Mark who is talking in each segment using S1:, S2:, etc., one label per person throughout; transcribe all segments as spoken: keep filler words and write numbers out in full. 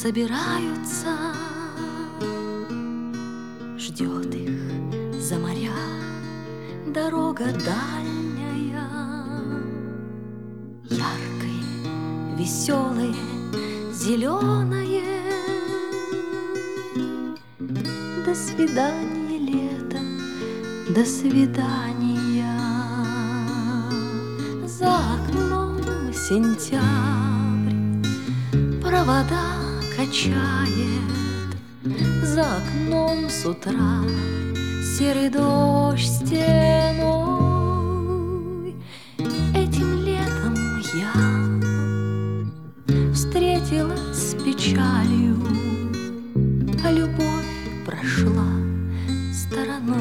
S1: собираются, ждет их за моря дорога дальняя, яркое, веселое, зеленое. До свидания, лето, до свидания. За окном сентябрь провода качает, за окном с утра серый дождь стеной. Этим летом я встретилась с печалью, а любовь прошла стороной.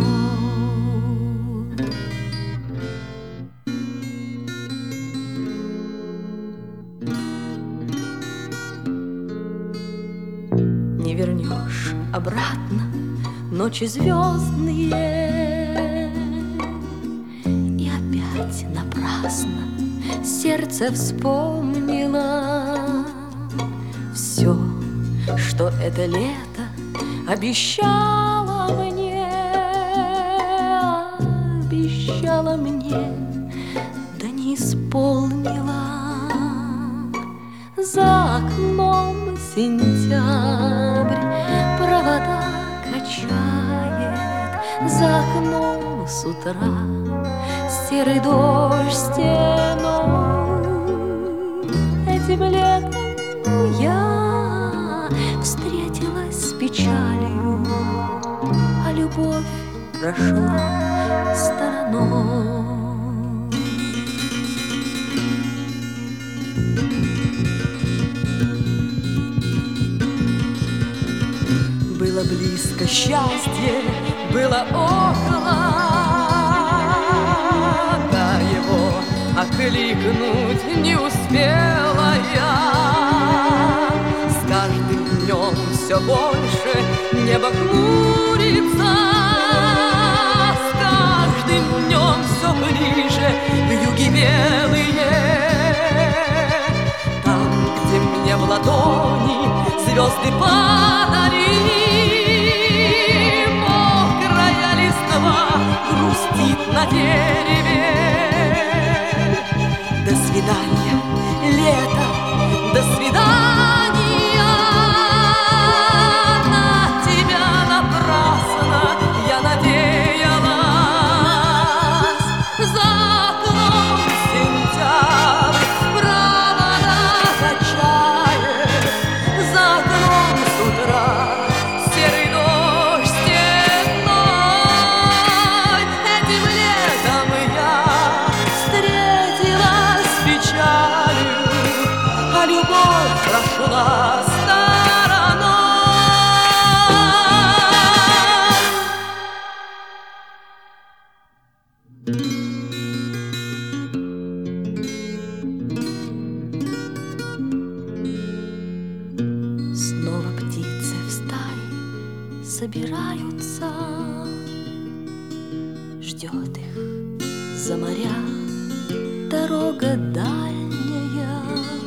S1: Не вернешь обратно ночи звездные, и опять напрасно сердце вспомнило все, что это лето обещала мне, обещала мне, да не исполнила. За окном сентябрь провода качает, за окном с утра серый дождь стеной. Этим летом я встретилась с печалью, а любовь прошла стороной. Было близко счастье, было около, да его окликнуть не успела я. С каждым днем все больше небо хмурится, с каждым днем все ближе вьюги белые. Там, где мне в ладони звезды падали, мокрая листва грустит на дереве. До свидания, лето, до свидания. На тебя напрасно я надеялась. За окном сентябрь провода качает, за окном с утра серый дождь стеной. Этим летом я встретилась с печалью, а любовь прошла стороной. Снова птицы в стае собираются, ждет их за моря дорога дальняя,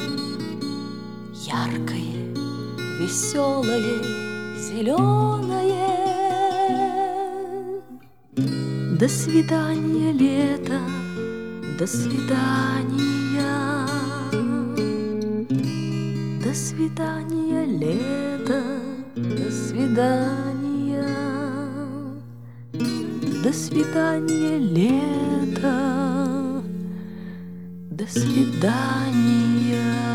S1: яркое, веселое, зеленое. До свидания, лето, до свидания. До свидания, лето, до свидания. До свидания, лето, до свидания.